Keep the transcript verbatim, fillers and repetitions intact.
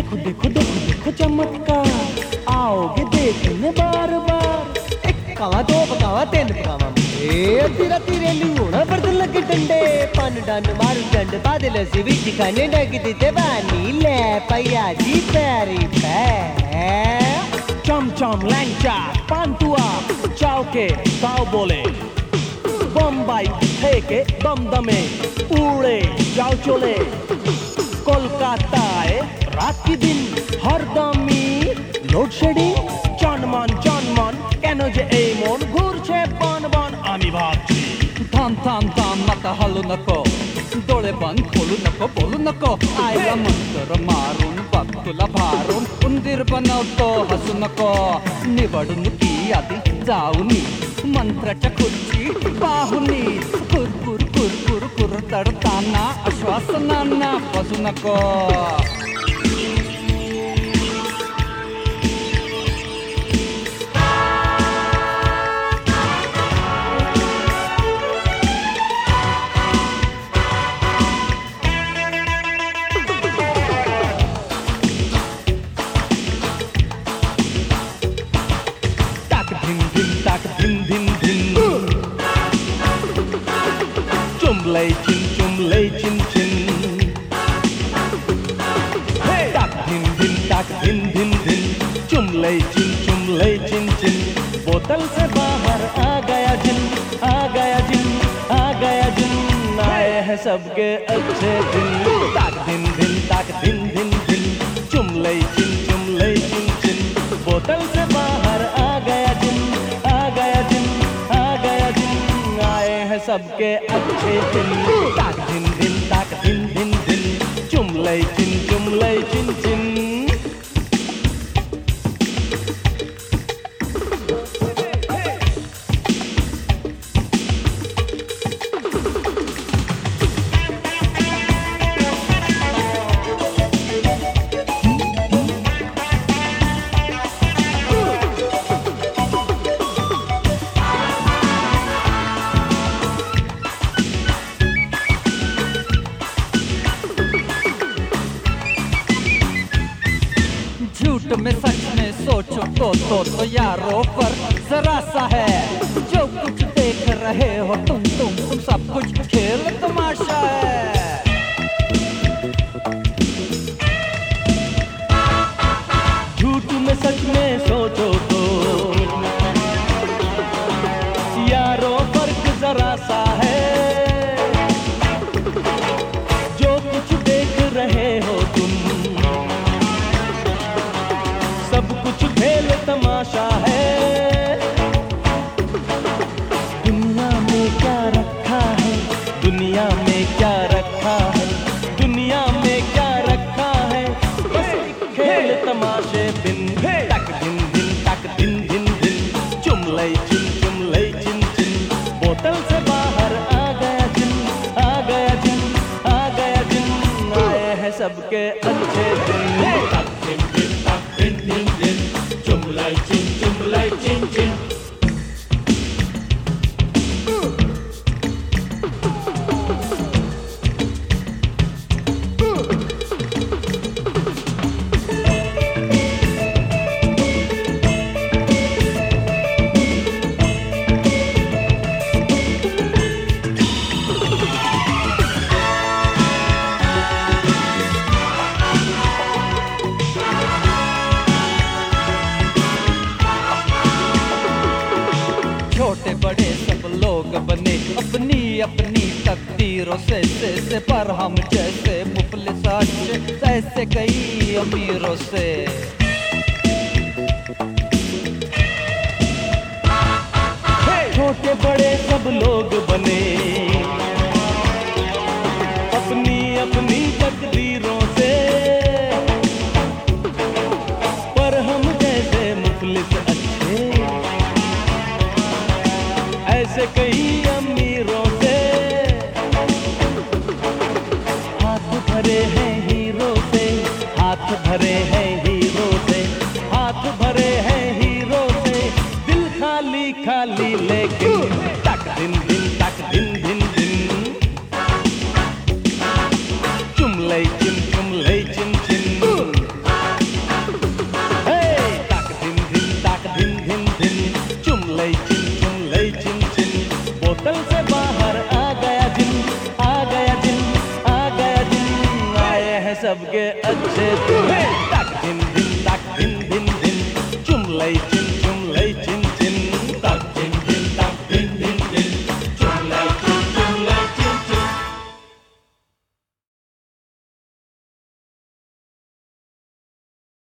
देखो देखो देखो देखो चमत्कार, आओगे देखने बार बार। एक पकावा दो पकावा तीन पकावा ए तेरा तेरे लूणा पर लगे डंडे पन डंड मारू डंड बादल से विच खाने डग देते बानी ले पैया जी पैरी पै चम चम लैंचा पांतुआ चावके ताव बोले बम्बई থেকে দমদমে उड़े जाओ चले কলকাতায় রাত কি দিন হরদমই লোডশেডিং জনমন জনমন কেন যে এই মন ঘুরছে বন বন আমি ভাবছি थांब थांब थांब नका हलू नको डोळे बंद खोलू नको बोलू नको आईला मंत्र मारून बघ तुला भारून उंदीर बनवतो हसू नको निवडणुकी आधी जाऊनी मंत्राच्या खुर्ची पाहुनी कुरकुर कुरकुर कुरतडताना आश्वासनांना बसू नको Chumlay chin chumlay chin chin hey tak din din tak din din din chumlay chin chumlay chin chin बोतल से बाहर आ गया जिन आ गया जिन आ गया जिन आए हैं सबके अच्छे दिन tak din din tak din din din chumlay chin chumlay chin chin बोतल से बाहर आ गया जिन आ गया जिन आ गया जिन आए हैं सबके अच्छे दिन ताक दिन दिन ताक दिन दिन दिन चुमलई चिन चुमलई चिन चिन झूठ में सच में सोचो तो तो तो यारों पर जरा सा है जो कुछ देख रहे हो तुम तुम तुम सब कुछ खेल तमाशा है झूठ में सच में सोचो तो यारों फर्क जरा सा है जो कुछ देख रहे हो तुम सब कुछ खेल तमाशा है दुनिया में क्या रखा है दुनिया में क्या रखा है दुनिया में क्या रखा है बस खेल तमाशे बिन तक दिन दिन तक दिन दिन दिन चुमलई चिन चुमलई चिन चिन बोतल से बाहर आ गया जिन आ गया जिन आ गया जिन आए हैं सबके अच्छे दिन तक दिन दिन तक दिन दिन दिन चुमलई चिन चुमलई चिन चिन छोटे बड़े सब लोग बने अपनी अपनी तकदीरों से से, से पर हम जैसे मुफलिस अच्छे ऐसे कई अमीरों से छोटे बड़े सब लोग बने अपनी अपनी तकदीरों से पर हम जैसे मुफलिस अच्छे ऐसे कई अमीरों से हाथ भरे हैं हीरो से हाथ भरे हैं हीरो से हाथ भरे हैं हीरो से दिल खाली खाली लेकिन तक दिन दिन तक दिन दिन दिन चुमलई चिन चुमलई चिन चिन बोतल से बाहर आ गया जिन, आ गया जिन, आ गया जिन, आए हैं सबके अच्छे दिन।